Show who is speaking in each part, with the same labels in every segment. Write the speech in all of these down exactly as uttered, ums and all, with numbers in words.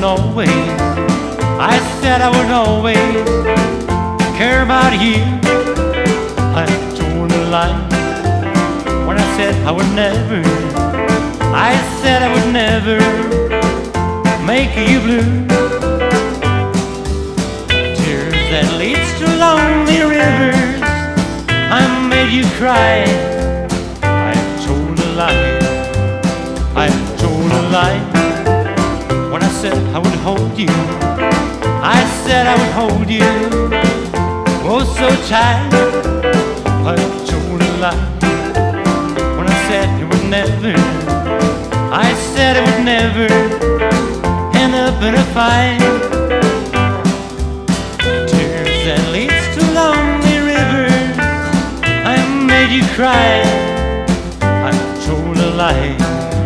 Speaker 1: always, I said I would always care about you. I told a lie when I said I would never. I said I would never make you blue. Tears that leads to lonely rivers, I made you cry. I told a lie, I told a lie when I said I would hold you. I said I would hold you, oh so tight. I told a lie when I said it would never. I said it would never end up in a fight. Tears that leads to lonely rivers, I made you cry. I told a lie.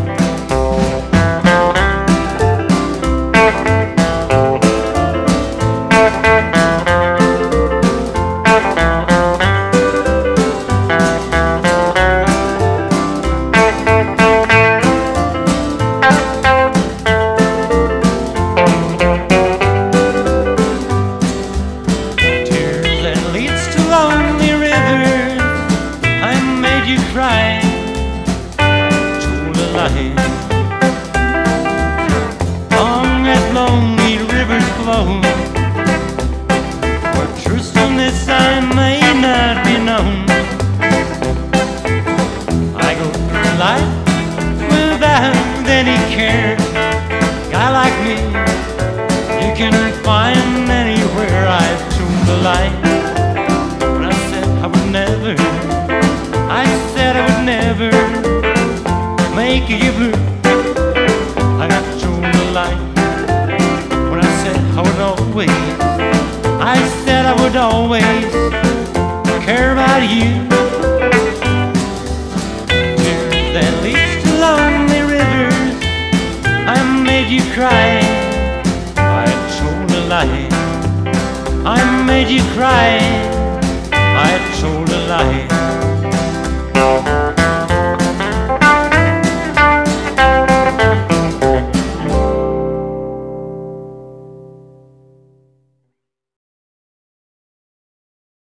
Speaker 1: Lonely rivers, I made you cry. I told a lie. Long as lonely rivers flow, where truthfulness I may not be known, I go through life without any care. Guy like me, you can find anywhere. I told a lie. Never, I said I would never make you blue. I told a lie when I said I would always. I said I would always care about you. Tears that leads to lonely rivers, I made you cry. I told a lie, I made you cry. I told a lie.